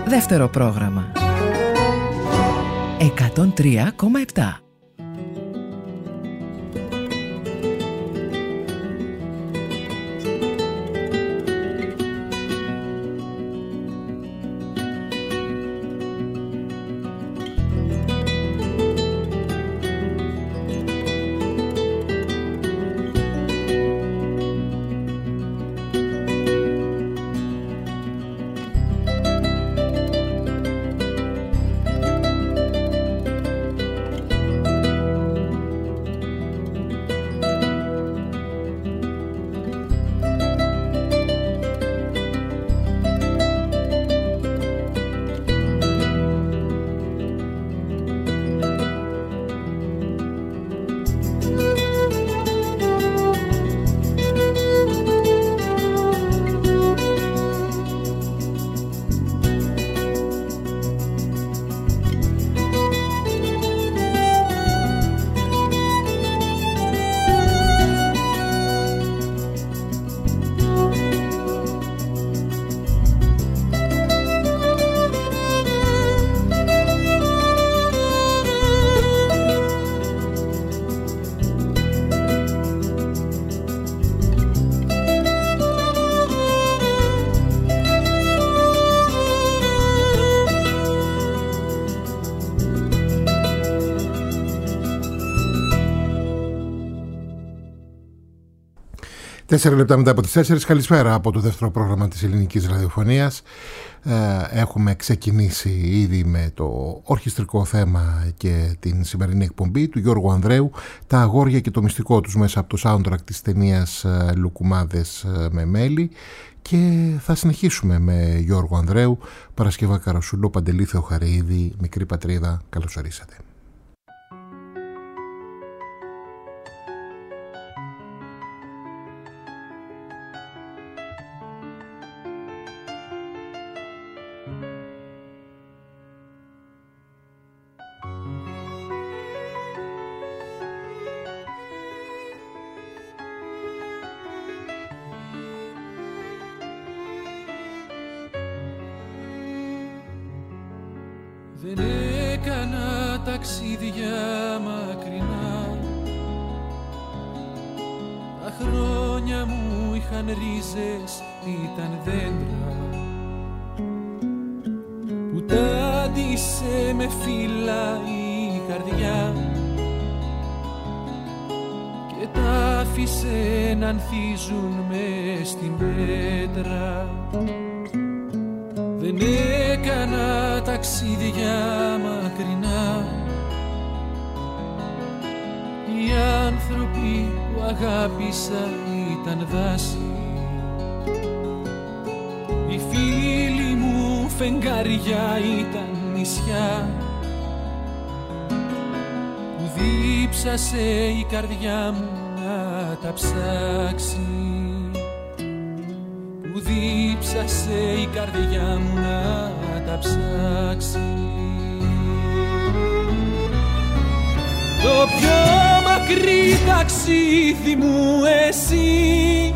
Δεύτερο πρόγραμμα 103,7. Τέσσερα λεπτά μετά από τις 4, καλησπέρα από το δεύτερο πρόγραμμα της ελληνικής ραδιοφωνίας. Έχουμε ξεκινήσει ήδη με το ορχιστρικό θέμα και την σημερινή εκπομπή του Γιώργου Ανδρέου, τα αγόρια και το μυστικό τους, μέσα από το soundtrack της ταινίας Λουκουμάδες με μέλι. Και θα συνεχίσουμε με Γιώργο Ανδρέου, Παρασκευά Καρασούλο, Παντελή Θεοχαρεΐδη, Μικρή Πατρίδα. Καλώς ορίσατε. Δεν έκανα ταξίδια μακρινά, τα χρόνια μου είχαν ρίζες, ήταν δέντρα που τάντισε με φύλλα η καρδιά και τα άφησε να ανθίζουν μες στην πέτρα. Δεν έκανα ταξίδια μακρινά, οι άνθρωποι που αγάπησα ήταν δάση, οι φίλοι μου φεγγάρια ήταν νησιά, που δίψασε η καρδιά μου να τα ψάξει, που δίψασε η καρδιά μου να τα ψάξει. Το πιο μακρύ ταξίδι μου εσύ,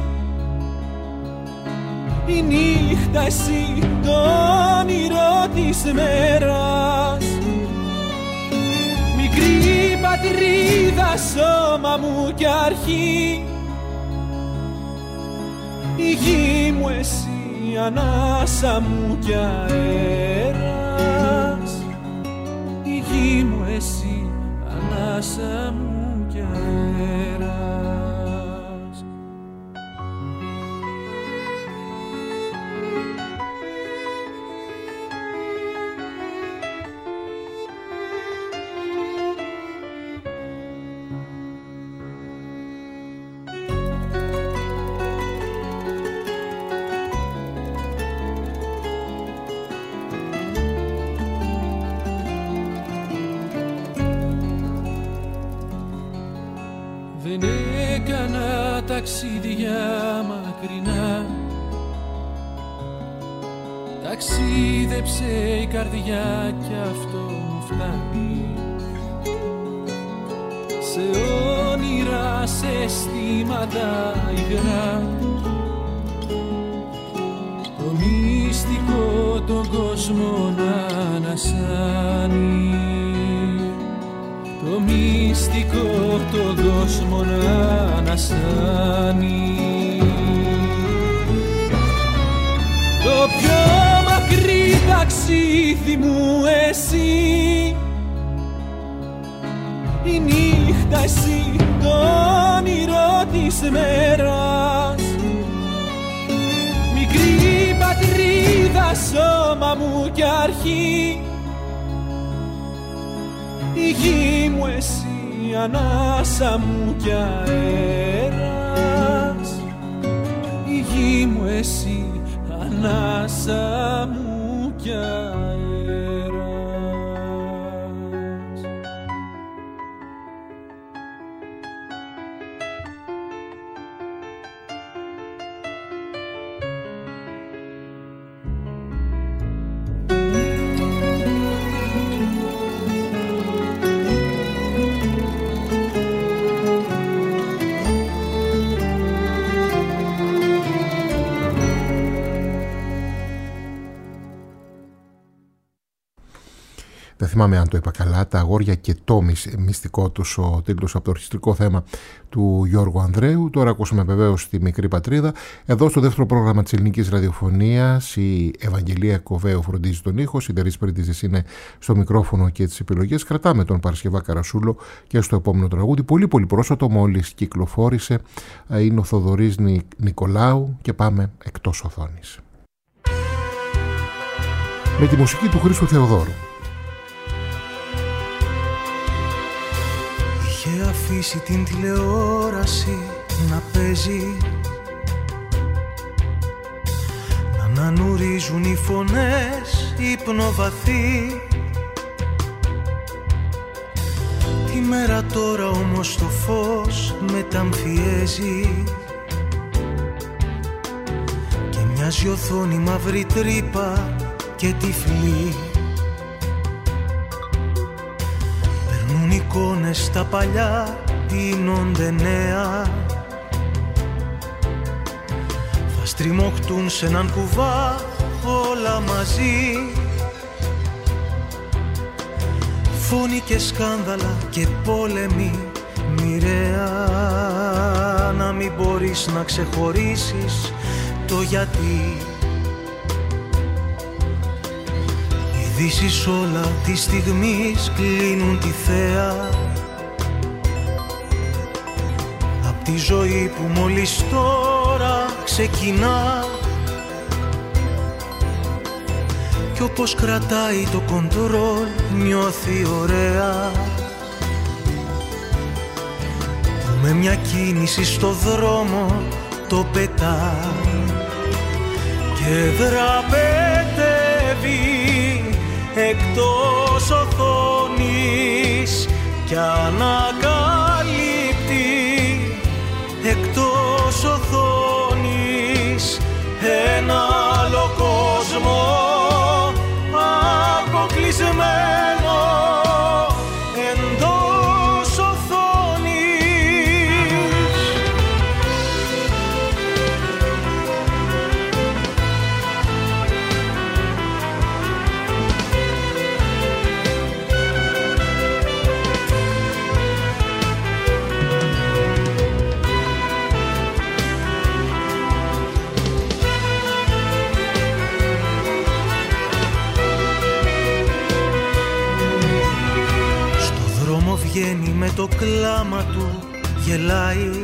η νύχτα εσύ, το όνειρο της μέρας, μικρή πατρίδα, σώμα μου κι αρχή, η γη μου εσύ, ανάσα μου κι αέρας, η γη μου εσύ, ανάσα μου κι αέρας. Δεν έκανα ταξίδια μακρινά, ταξίδεψε η καρδιά κι αυτό μου φτάνει, σε όνειρα, σε αισθήματα υγρά, το μυστικό τον κόσμο να ανασάνει, το μυστικό τον κόσμο να ανασάνει. Το πιο μακρύ ταξίδι μου εσύ, η νύχτα εσύ το όνειρο της μέρας, μικρή πατρίδα σώμα μου κι αρχή, η γη μου εσύ ανάσα μου κι αέρας, η γη μου εσύ ανάσα μου κι αέρας. Δεν θυμάμαι αν το είπα καλά, τα αγόρια και το μυστικό τους, ο τίτλος από το ορχιστρικό θέμα του Γιώργου Ανδρέου. Τώρα ακούσαμε βεβαίως τη μικρή πατρίδα. Εδώ στο δεύτερο πρόγραμμα της ελληνικής ραδιοφωνίας η Ευαγγελία Κοβέου φροντίζει τον ήχο, η Τερής Πρίτιζης είναι στο μικρόφωνο και τις επιλογές. Κρατάμε τον Παρασκευά Καρασούλο και στο επόμενο τραγούδι. Πολύ πρόσφατο μόλις κυκλοφόρησε, είναι ο Θοδωρής Νικολάου και πάμε εκτός οθόνης. Με τη μουσική του Χρήστου Θεοδόρου. Είχε αφήσει την τηλεόραση να παίζει, να ανανουρίζουν οι φωνές ύπνο βαθύ. Τη μέρα τώρα όμως το φως μεταμφιέζει και μοιάζει οθόνη μαύρη τρύπα και τυφλή. Εικόνες στα παλιά τίνονται νέα, θα στριμωχτούν σε έναν κουβά όλα μαζί. Φόνοι και σκάνδαλα και πόλεμοι μοιραία, να μην μπορείς να ξεχωρίσεις το γιατί. Ειδήσεις όλα τη στιγμή κλείνουν τη θέα απ' τη ζωή που μόλις τώρα ξεκινά. Κι όπως κρατάει το κοντρόλ νιώθει ωραία, που με μια κίνηση στο δρόμο το πετά και δραπετεύει εκτός οθόνης κι ανακαλύπτει εκτός οθόνης ένα άλλο κόσμο αποκλεισμένο εντός οθόνης. Βγαίνει με το κλάμα του, γελάει,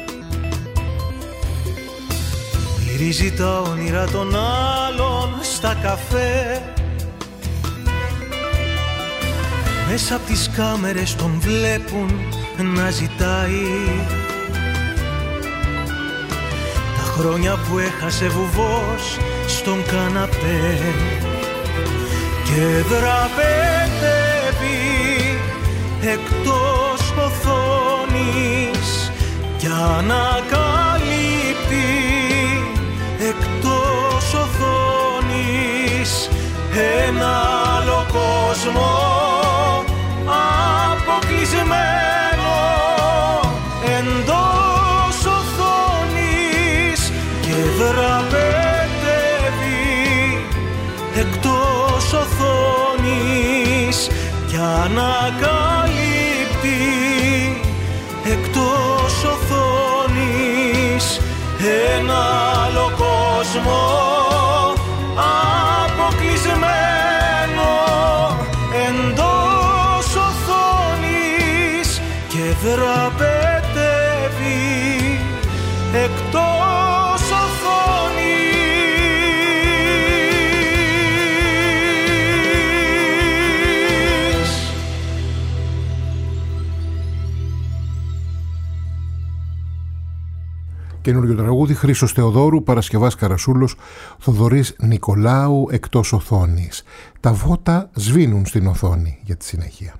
μυρίζει τα όνειρα των άλλων στα καφέ. Μέσα απ' τις κάμερες τον βλέπουν να ζητάει τα χρόνια που έχασε βουβός στον καναπέ και δραπετεύει εκτός οθόνης κι ανακαλύπτει εκτός οθόνης ένα άλλο κόσμο αποκλεισμένο εντός οθόνης και δραπετεύει ανακαλύπτει εκτός οθόνης ένα άλλο κόσμο αποκλεισμένο εντός οθόνης και δραπετεύει εκτός οθόνης. Καινούργιο τραγούδι, Χρήστος Θεοδόρου, Παρασκευάς Καρασούλος, Θοδωρής Νικολάου, εκτός οθόνης. Τα φώτα σβήνουν στην οθόνη, για τη συνέχεια.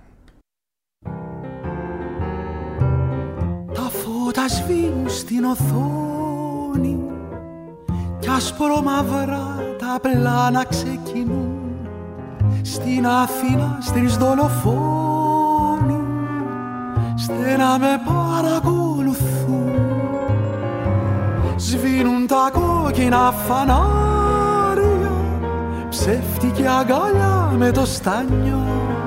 Τα φώτα σβήνουν στην οθόνη κι ασπρομαυρά τα πλάνα ξεκινούν στην Αθήνα στις δολοφόνοι στενά με παρακολουθούν. Σβήνουν τα κόκκινα φανάρια, ψεύτικη αγκαλιά με το στάνιο.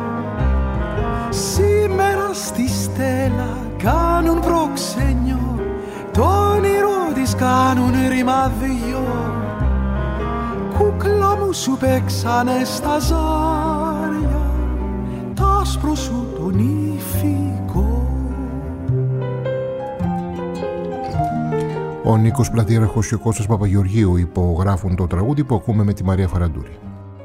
Σήμερα στη στέλα κάνουν προξένιο, το όνειρο της κάνουν ρημαδιο. Κούκλα μου σου παίξανε στα ζάρια, τ' άσπρο σου τον ηφικό. Ο Νίκος Πλατήραχος και ο Κώστας Παπαγεωργίου υπογράφουν το τραγούδι που ακούμε με τη Μαρία Φαραντούρη.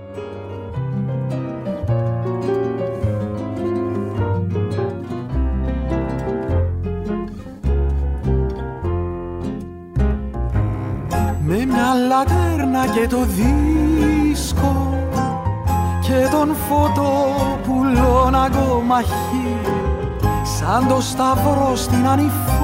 Με μια λατέρνα και το δίσκο και τον φωτοπουλό αγκομαχή σαν το σταυρό στην ανηφόρα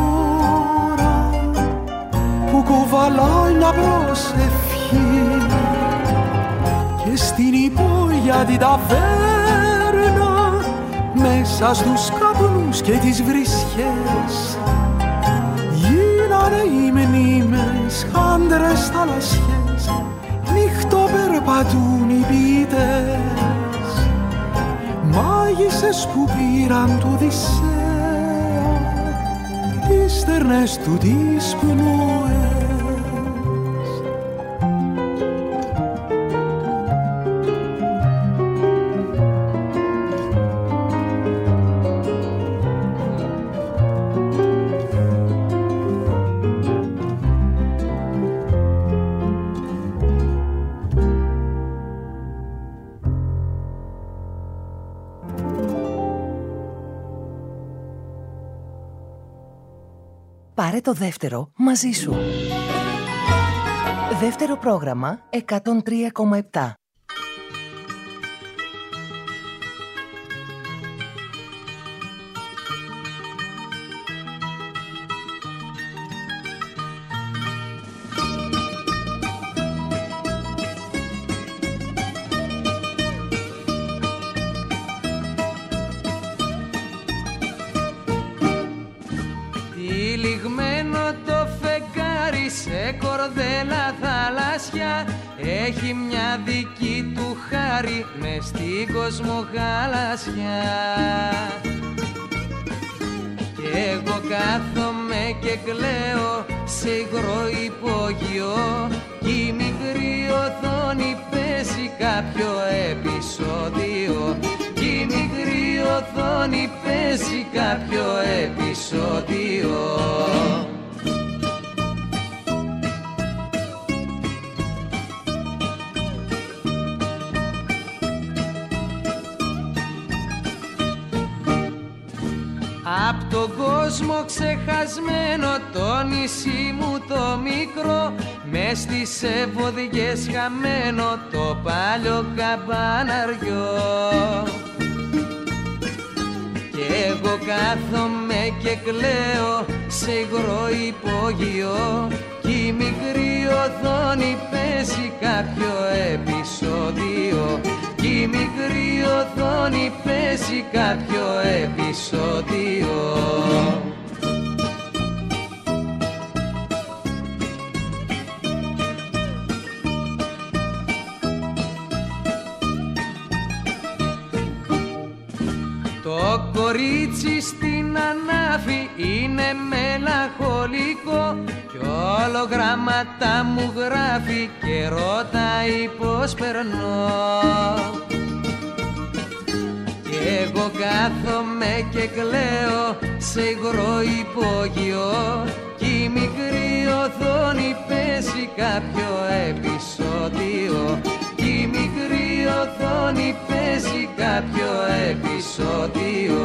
που κουβαλάει μια προσευχή και στην υπόγεια την ταβέρνα μέσα στους καπνούς και τις βρισχές γίνανε οι μνήμες άντρες θαλασσιές, νύχτο περπατούν οι ποιητές, μάγισσες που πήραν του Οδυσσέα τις στερνές του τις πνοές. Πάρε το δεύτερο μαζί σου. Δεύτερο πρόγραμμα 103,7. Κορδέλα θαλάσσια έχει μια δική του χάρη μες στην κοσμογαλάσσια. Κι εγώ κάθομαι και κλαίω σε υγρό υπόγειο κι η μικρή οθόνη παίζει κάποιο επεισόδιο. Κι η μικρή οθόνη παίζει κάποιο επεισόδιο. Απ' τον κόσμο ξεχασμένο το νησί μου το μικρό, μες στις ευωδιές χαμένο το παλιό καμπαναριό. Κι εγώ κάθομαι και κλαίω σε υγρό υπόγειο κι η μικρή οθόνη παίζει κάποιο επεισόδιο. Κι η μικρή οθόνη παίζει κάποιο επεισόδιο. Το κορίτσι στην ανάφη είναι μελαγχολικό κι όλο γράμματα μου γράφει και ρωτάει πως περνώ. Κι εγώ κάθομαι και κλαίω σε υγρό υπόγειο κι η μικρή οθόνη παίζει κάποιο επεισόδιο. Κι η μικρή οθόνη παίζει κάποιο επεισόδιο.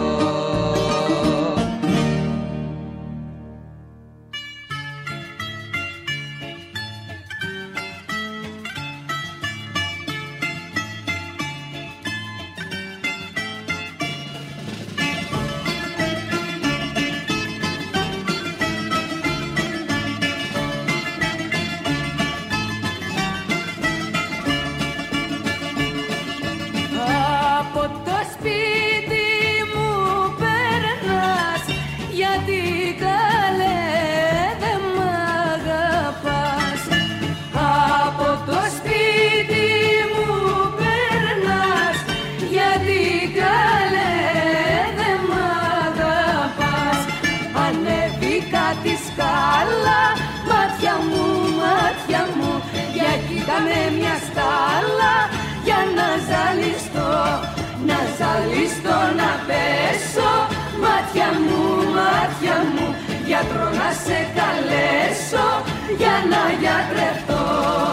Να πέσω, μάτια μου, γιατρό να σε καλέσω για να γιατρευτώ.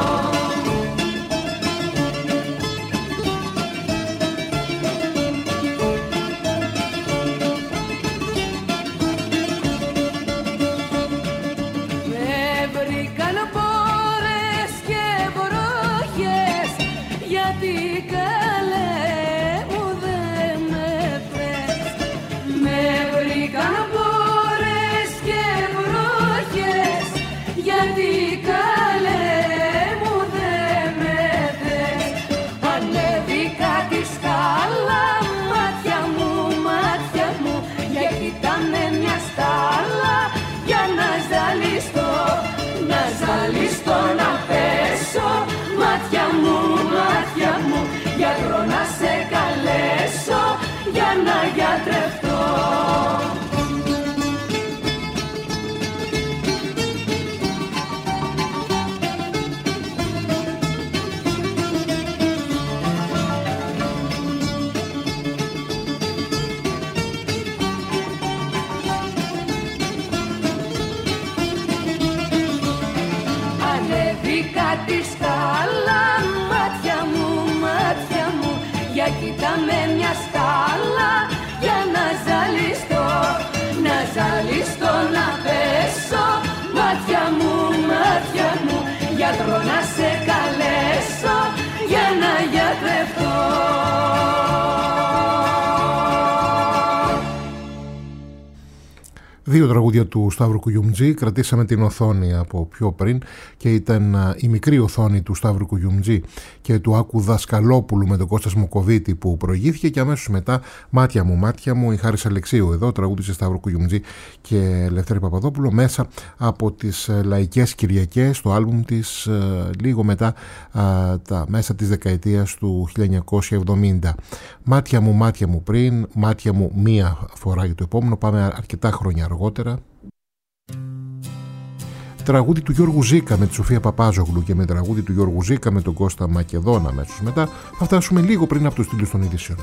Με βρήκαν πόρες και βροχές γιατί να πέσω, μάτια μου, γιατρό να σε καλέσω για να γιατρευτώ. Τη σκάλα, μάτια μου, για κοίτα με μια σκάλα για να ζαλιστώ, να πέσω, μάτια μου, γιατρό να σε καλέσω για να γιατρευτώ. Δύο τραγούδια του Σταύρου Κουγιουμτζή, κρατήσαμε την οθόνη από πιο πριν και ήταν η μικρή οθόνη του Σταύρου Κουγιουμτζή και του Άκου Δασκαλόπουλου με τον Κώστα Σμοκοβίτη που προηγήθηκε και αμέσως μετά μάτια μου, η Χάρης Αλεξίου εδώ τραγούδισε Σταύρου Κουγιουμτζή και Λευτέρη Παπαδόπουλο μέσα από τις Λαϊκές Κυριακές, το άλμπουμ της λίγο μετά τα μέσα της δεκαετίας του 1970. Μάτια μου πριν, μάτια μου μία φορά για το επόμενο, πάμε αρκετά χρόνια αργότερα. Τραγούδι του Γιώργου Ζήκα με τη Σοφία Παπάζογλου και με τραγούδι του Γιώργου Ζήκα με τον Κώστα Μακεδόνα αμέσως μετά θα φτάσουμε λίγο πριν από τους τίτλους των ειδήσεων.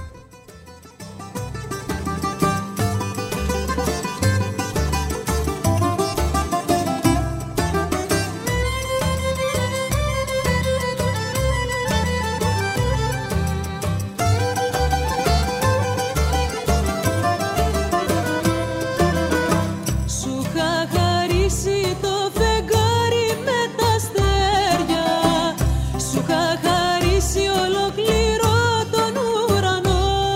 Ολοκληρώ τον ουρανό.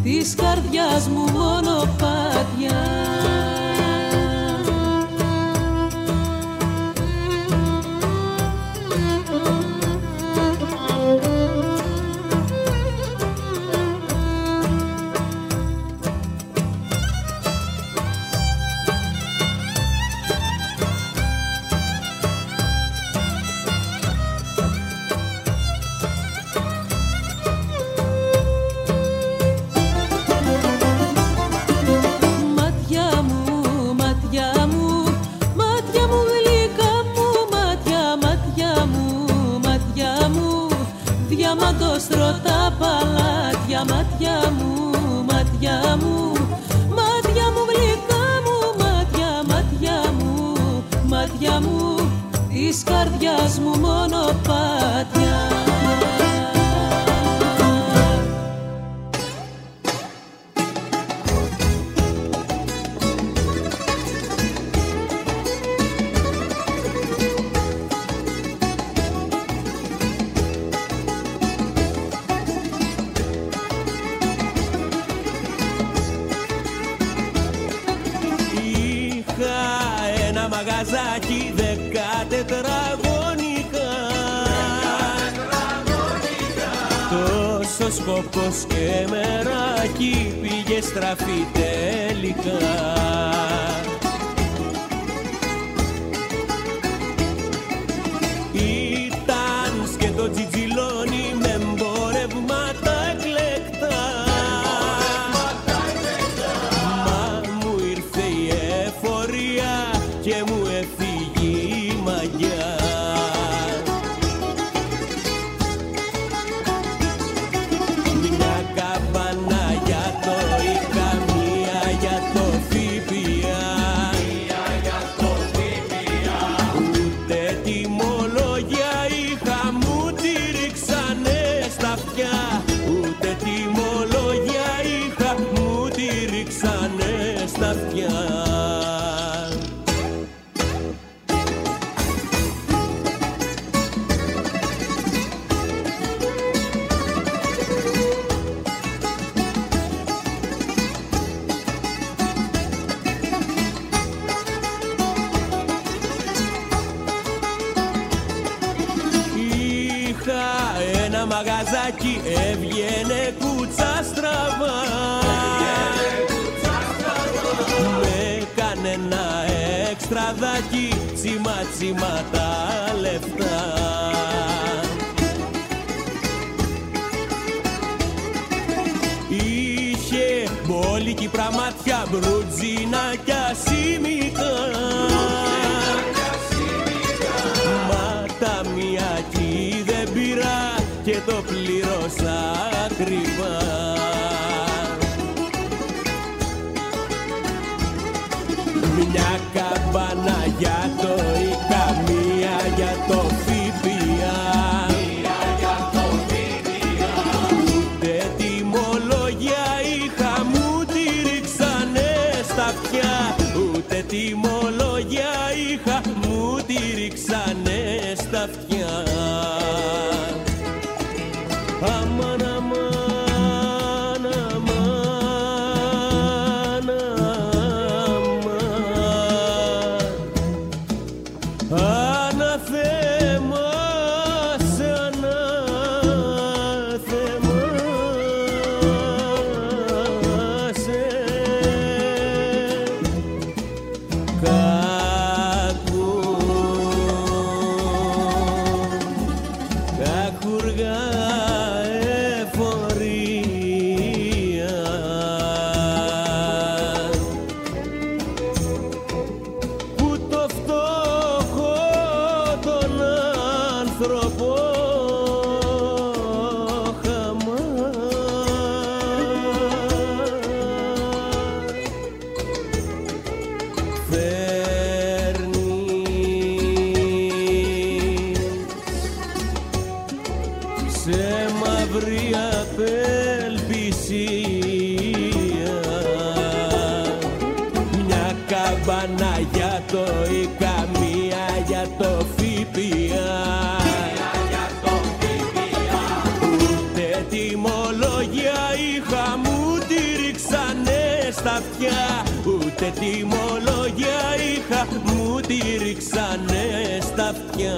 της καρδιάς μου μονοπάτια. Στρωτά παλάτια, μάτια μου, μάτια μου, μάτια μου γλυκά μου, μάτια μου, της καρδιάς μου μονοπάτια. Μαγαζάκι 10 τετραγωνικά, τόσο σκοπός και μεράκι πήγε στραφή τελικά. Ήταν σκέτο τζιτζιλόνι με εμπορεύματα εκλεκτά, μα μου ήρθε η εφορία και μου έφυγε η μαγιά. Μια καμπάνα για το Ίκα, μία για το ΦΠΑ, ούτε τιμολόγια είχα, μου τη ρίξανε στα αυτιά. Ούτε τιμολόγια είχα, μου τη ρίξανε στα αυτιά. Μαγαζάκι έβγαινε κούτσα στραβά, με κανένα εξτραδάκι, τσίμα τσίμα τα λεφτά. Είχε μπόλικη πραμάτια, μπρουτζινάκια σημικά, μα τα μιακή δεν πήρα και το πλήρωσα ακριβά. Μια καμπάνα για το Ίκα, μία για το ΦΠΑ, ούτε τιμολόγια είχα, μου τη ρίξανε στα αυτιά. Ούτε τιμολόγια είχα, μου τη ρίξανε στα αυτιά. Αμάν, αμάν, αμάν, αμάν, αναθέμασε, αναθέμασε, κακούργα καμπάνα για το Ίκα, μία για το ΦΠΑ. Ούτε τιμολόγια είχα, μου τη στα αυτιά. Ούτε τιμολόγια είχα, μου τη ρίξανε στα αυτιά.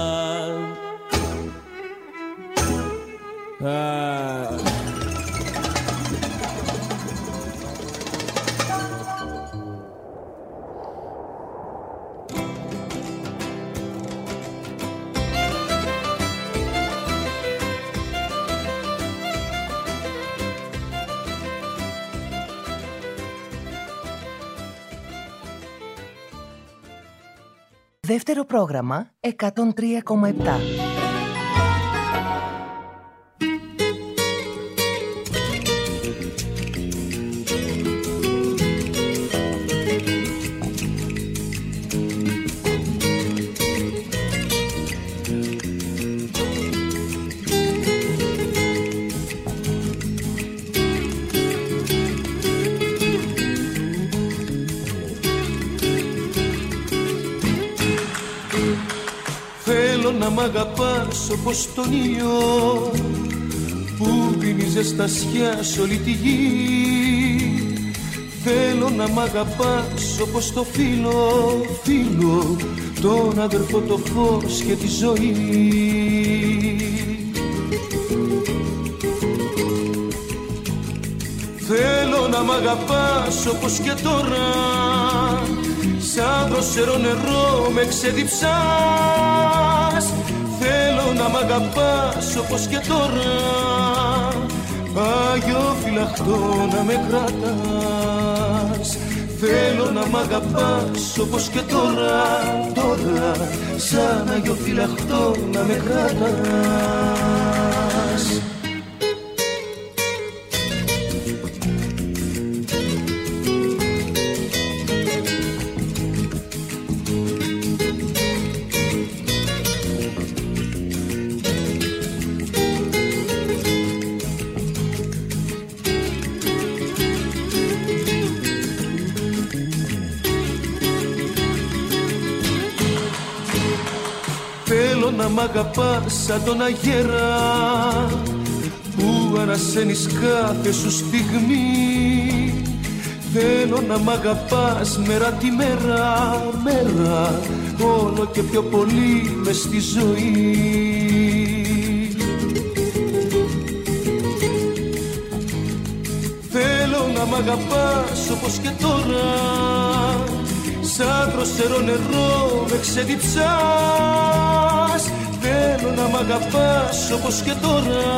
Δεύτερο πρόγραμμα 103,7. Να μ' αγαπάς όπως τον ήλιο που δίνει ζεστασιά σ' όλη τη γη. Θέλω να μ' αγαπάς όπως το φίλο, τον αδερφό, το φως και τη ζωή. Θέλω να μ' αγαπάς όπως και τώρα, σαν δροσερό νερό με ξεδιψάς. Θέλω να μ' αγαπάς όπως και τώρα, Άγιο φυλαχτό να με κρατάς. Θέλω να μ' αγαπάς όπως και τώρα, σαν Άγιο φυλαχτό να με κρατάς. Να μ' αγαπάς σαν τον αγέρα που ανασένεις κάθε σου στιγμή. Θέλω να μ' αγαπάς μέρα τη μέρα, όλο και πιο πολύ μες στη ζωή. Θέλω να μ' αγαπάς όπως και τώρα, σαν δροσερό νερό με ξεδιψάς. Θέλω να μ' αγαπάς όπως και τώρα,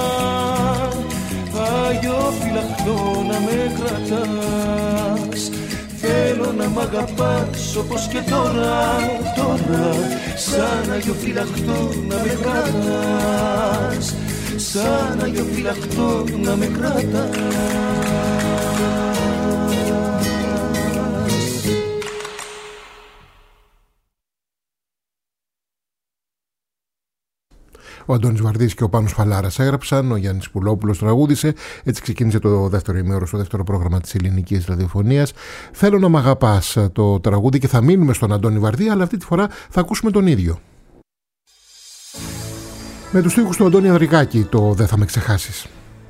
Άγιο φυλαχτό να με κρατάς. Θέλω να μ' αγαπάς όπως και τώρα, σαν Άγιο φυλαχτό να με κρατάς, σαν Άγιο φυλαχτό να με κρατάς. Ο Αντώνης Βαρδής και ο Πάνος Φαλάρας έγραψαν, ο Γιάννης Πουλόπουλος τραγούδισε. Έτσι ξεκίνησε το δεύτερο ημέωρο στο δεύτερο πρόγραμμα της ελληνικής ραδιοφωνίας. Θέλω να μ' αγαπάς το τραγούδι και θα μείνουμε στον Αντώνη Βαρδί, αλλά αυτή τη φορά θα ακούσουμε τον ίδιο. Με τους στίχους του Αντώνη Ανδρικάκη, το «Δεν θα με ξεχάσεις».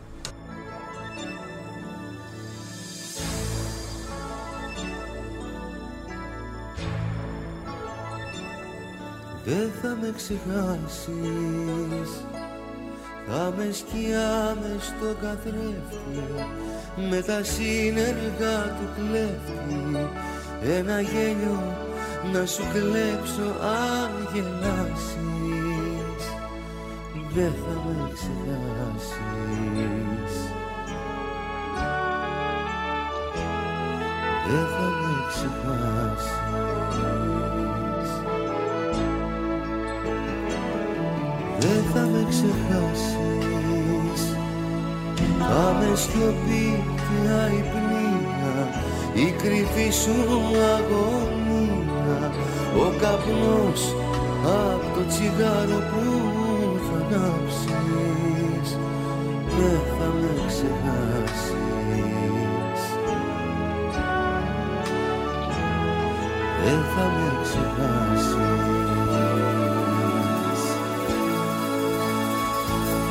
Δεν θα με ξεχάσεις, θα με σκιά μες στο καθρέφτη, με τα σύνεργα του κλέφτη, ένα γέλιο να σου κλέψω αν γελάσεις. Δεν θα με ξεχάσεις, δεν θα με ξεχάσεις. Δεν θα με ξεχάσεις, θα με σιωπή και αϊπνία, η κρυφή σου αγωνία, ο καπνός απ' το τσιγάρο που θα ανάψεις. Δεν θα με ξεχάσεις, δεν θα με ξεχάσεις.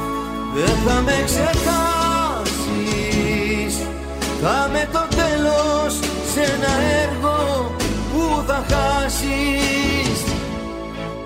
Δεν θα με ξεχάσεις, θα με το τέλος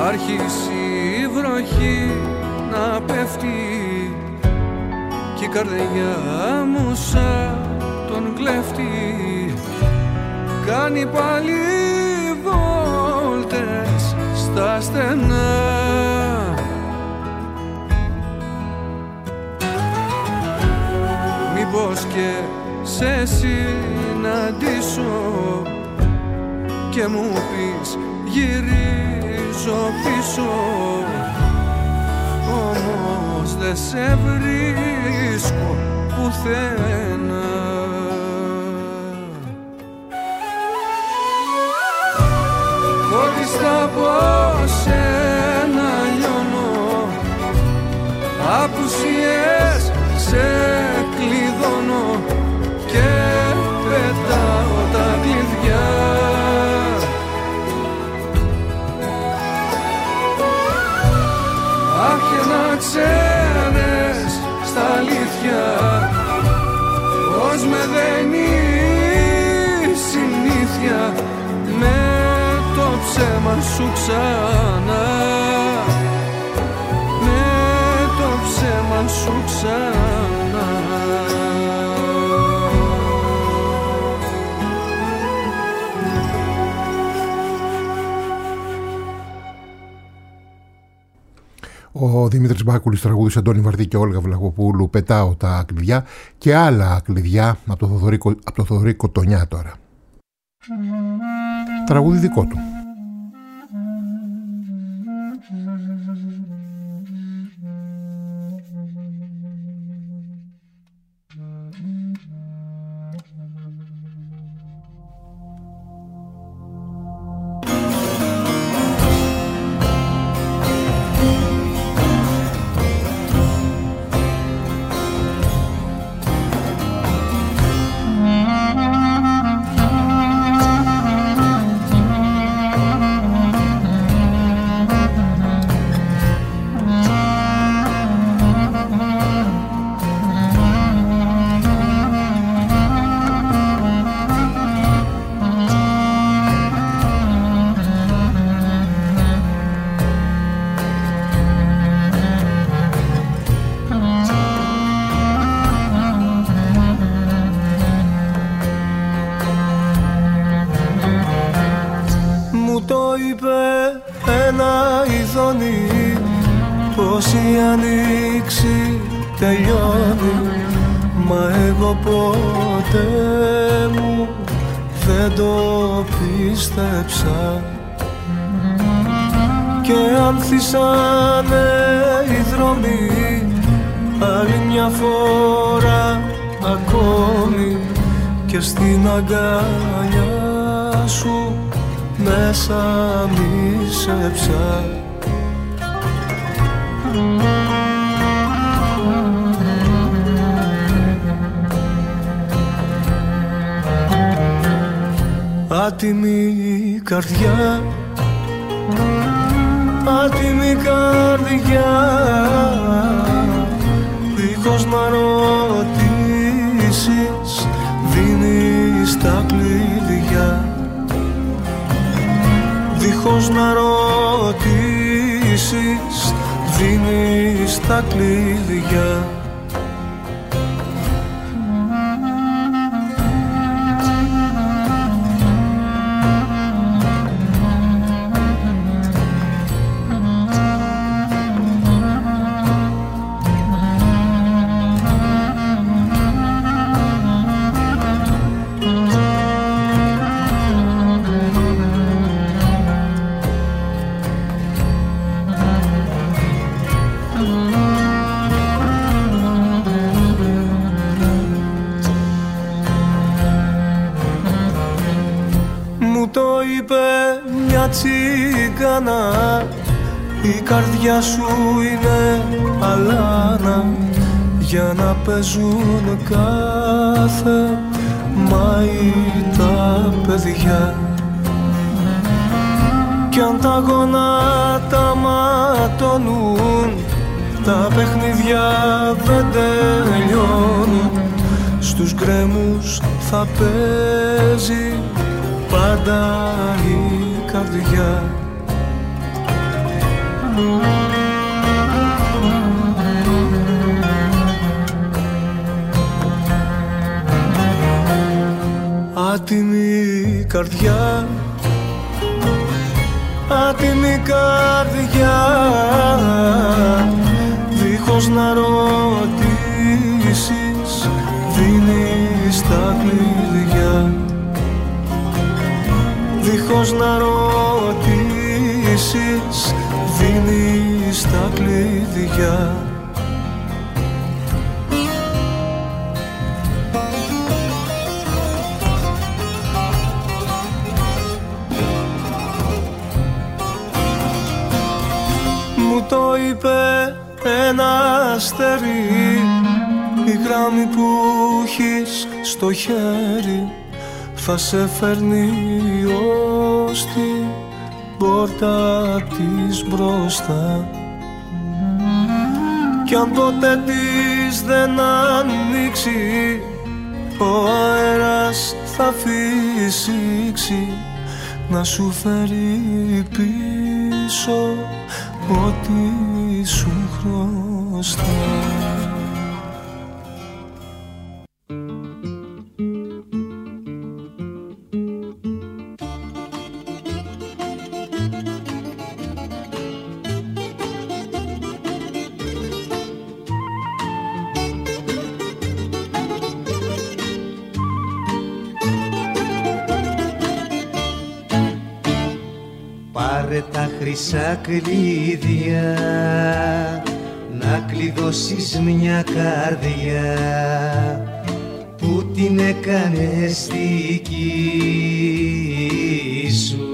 άρχισε η βροχή να πέφτει κι η καρδιά μου σαν τον κλέφτη κάνει πάλι βόλτες στα στενά. Μήπως και σε συναντήσω και μου πεις γυρίζω πίσω, όμως δεν σε βρίσκω πουθενά. Χωριστά από σένα λιώνω, απουσίες σε κλειδώνω και πετάω τα κλειδιά. Αχ, και να ξέρεις στα αλήθεια πως με δένει η συνήθεια με το ψέμα σου ξανά, με το ψέμα σου ξανά. Ο Δημήτρης Μπάκουλης τραγούδισε Αντώνη Βαρδί και Όλγα Βλαχοπούλου «Πετάω τα κλειδιά» και άλλα κλειδιά από το Θοδωρή Κοτονιά τώρα. Τραγούδι δικό του. Άτιμη καρδιά, άτιμη καρδιά, δίχως να ρωτήσεις δίνεις τα κλειδιά, δίχως να ρωτήσεις δίνεις τα κλειδιά. Τσίγκανα, η καρδιά σου είναι αλάνα για να παίζουν κάθε μάη τα παιδιά. Κι αν τα γονάτα ματώνουν, τα παιχνίδια δεν τελειώνουν. Στους γκρέμους θα παίζει πάντα η καρδιά. Άτιμη καρδιά, άτιμη καρδιά, δίχως να ρωτήσεις δίνεις τα κλειδιά. Δίχως να ρωτήσεις δίνεις τα κλειδιά. Μου το είπε ένα αστέρι, η γράμμη που έχεις στο χέρι θα σε φέρνει ως την πόρτα της μπροστά. Κι αν ποτέ της δεν ανοίξει, ο αέρας θα φυσήξει να σου φέρει πίσω ό,τι σου χρωστά. Πάρε τα χρυσά κλειδιά να κλειδώσεις μια καρδιά που την έκανες δική σου.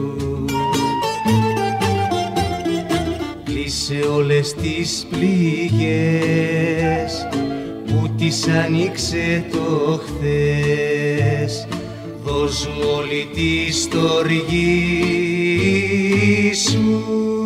Κλείσε όλες τις πληγές που τις άνοιξε το χθες. Δώσ' μου όλη τη στοργή σου.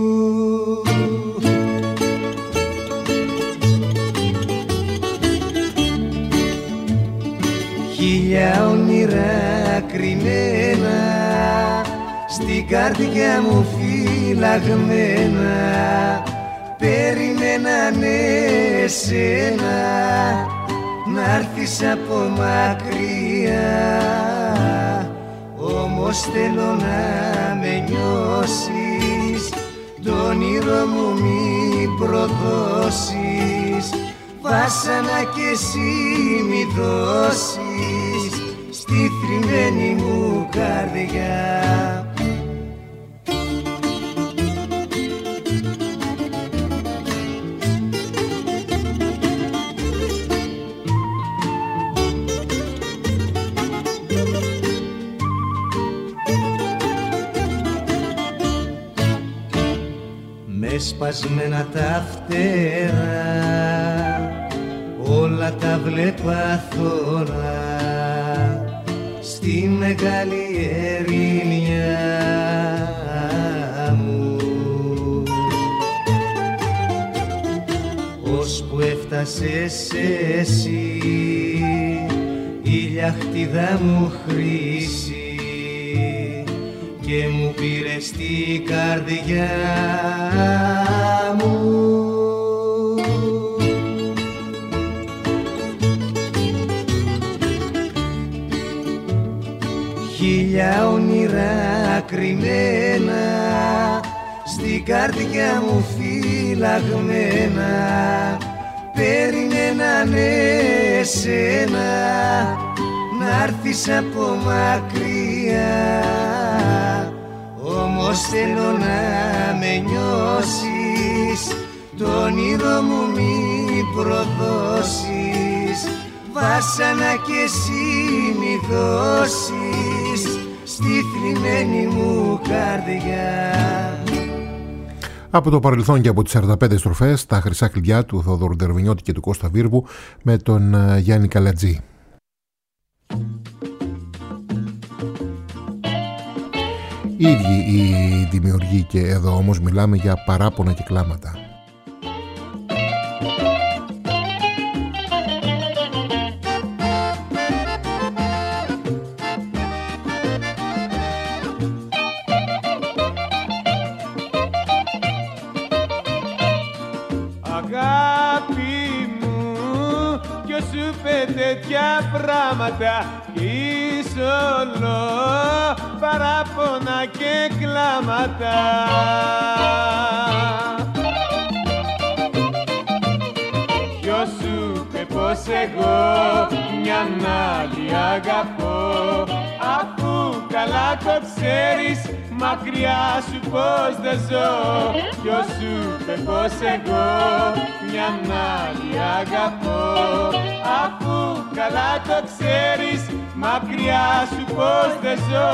Χίλια όνειρα κρυμμένα στην καρδιά μου φυλαγμένα περιμένανε εσένα να'ρθεις από μακριά. Όμως θέλω να με νιώσεις, το όνειρο μου μην προδώσεις. Βάσανα κι εσύ μη δώσεις στη θρυμμένη μου καρδιά. Σπασμένα τα φτερά, όλα τα βλέπα θωρά στη μεγάλη ερημιά μου. Ώσπου έφτασες εσύ, η λιαχτίδα μου χρήση και μου πήρες την καρδιά μου. Χίλια όνειρα κρυμμένα στην καρδιά μου φυλαγμένα περιμένανε εσένα να'ρθεις από μακριά. Όμως θέλω να με νιώσεις, το όνειρο μου μην προδώσεις. Βάσανα κι εσύ μη δώσεις στη θλιμμένη μου καρδιά. Από το παρελθόν και από τις 45 στροφές, τα χρυσά κλειδιά του Θοδωρού Ντερβινιώτη και του Κώστα Βίρβου με τον Γιάννη Καλατζή. Οι ίδιοι οι δημιουργοί, και εδώ όμως μιλάμε για παράπονα και κλάματα. τέτοια πράγματα και είσαι όλο παράπονα και κλάματα. Ποιος σου είπε πως εγώ μια άλλη αγαπώ, αφού καλά το ξέρεις μακριά σου πως δεν ζω. Ποιος σου είπε πως εγώ μια άλλη αγαπώ, αφού καλά το ξέρεις μακριά σου πως δεν ζω.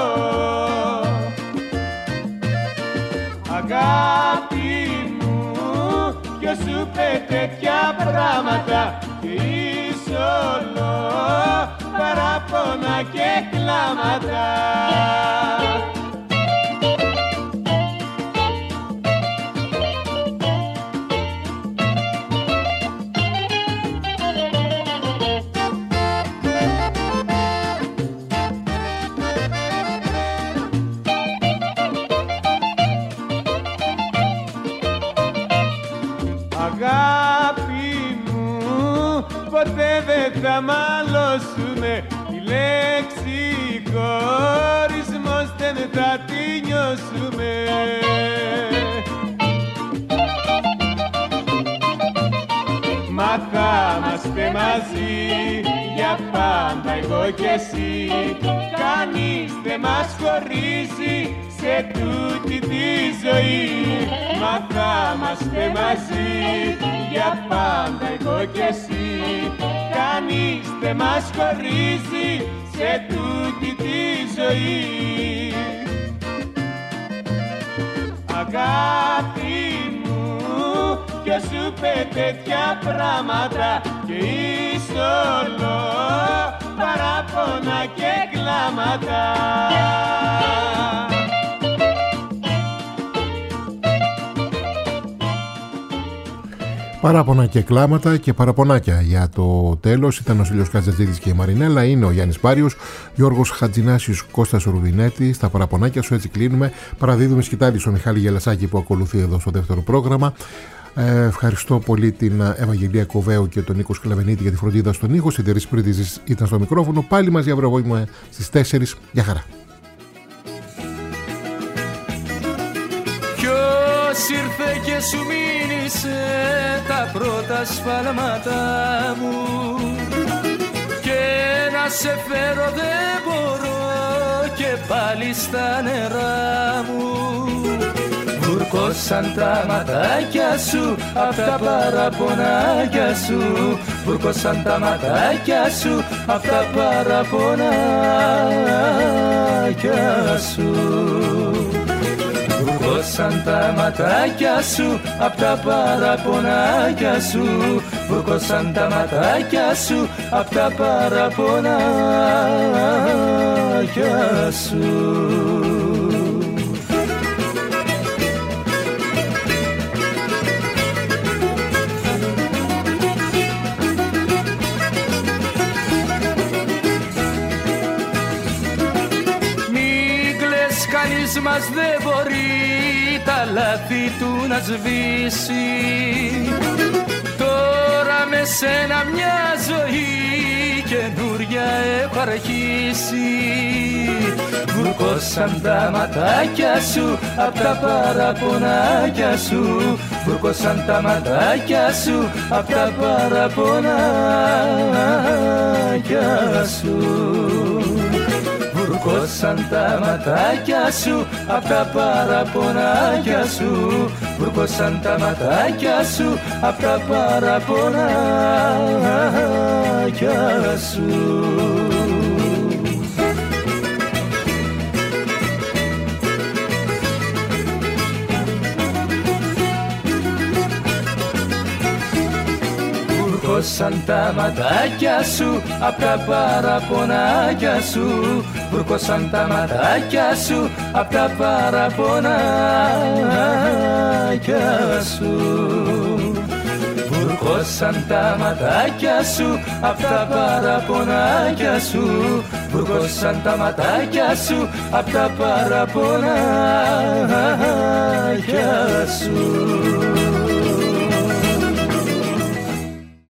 Αγάπη μου, ποιος σου είπε τέτοια πράγματα και είσαι όλο παράπονα και κλάματα. Αγάπη μου, ποτέ δεν θα μαλώσουνε, τη λέξη χωρισμός δεν θα τη νιώσουμε. Μα θα είμαστε μαζί για πάντα εγώ και εσύ, κανείς δεν μας χωρίζει σε τούτη τη ζωή. Μα θα είμαστε μαζί για πάντα εγώ και εσύ, κανείς δεν μας χωρίζει σε τούτη τη ζωή. Αγάπη μου, ποιος σου είπε τέτοια πράγματα και είσαι όλο παράπονα και κλάματα. Παράπονα και κλάματα και παραπονάκια για το τέλος. Ήταν ο Στέλιος Κατζατζίδης και η Μαρινέλα. Είναι ο Γιάννης Πάριος, Γιώργος Χατζηνάσιος, Κώστας Ρουβινέτη. Στα παραπονάκια σου έτσι κλείνουμε. Παραδίδουμε σκητάλη στο Μιχάλη Γελασάκη που ακολουθεί εδώ στο δεύτερο πρόγραμμα. Ευχαριστώ πολύ την Ευαγγελία Κοβέου και τον Νίκο Σκλαβενίτη για τη φροντίδα στον ήχο. Συντηρής Πρίτιζης ήταν στο μικρόφωνο. Πάλι μαζί αύριο απόγευμα στις 4. Γεια χαρά. Ποιος ήρθε και σου μίλησε τα πρώτα σφάλματα μου, και να σε φέρω δεν μπορώ και πάλι στα νερά μου. Βουρκώσαν τα ματάκια σου απ' τα παραπονάκια σου, βουρκώσαν τα ματάκια σου απ' τα παραπονάκια σου. Βουρκώσαν τα ματάκια σου απ' τα παραπονάκια σου, βουρκώσαν τα ματάκια σου απ' τα παραπονάκια σου. Μας δεν μπορεί τα λάθη του να σβήσει. Τώρα με σένα μια ζωή καινούρια έχω αρχίσει. Βουρκώσαν τα ματάκια σου απ' τα παραπονάκια σου, βουρκώσαν τα ματάκια σου απ' τα παραπονάκια σου. Βουρκώσαν τα ματάκια σου απ' τα παραπονάκια σου, βουρκώσαν τα ματάκια σου απ' τα παραπονάκια σου. Βουρκώσαν τα ματάκια σου απ' τα παραπονάκια σου, βουρκώσαν τα ματάκια σου απ' τα παραπονάκια σου. Βουρκώσαν τα ματάκια σου απ' τα παραπονάκια σου, βουρκώσαν τα ματάκια σου απ' τα παραπονάκια σου.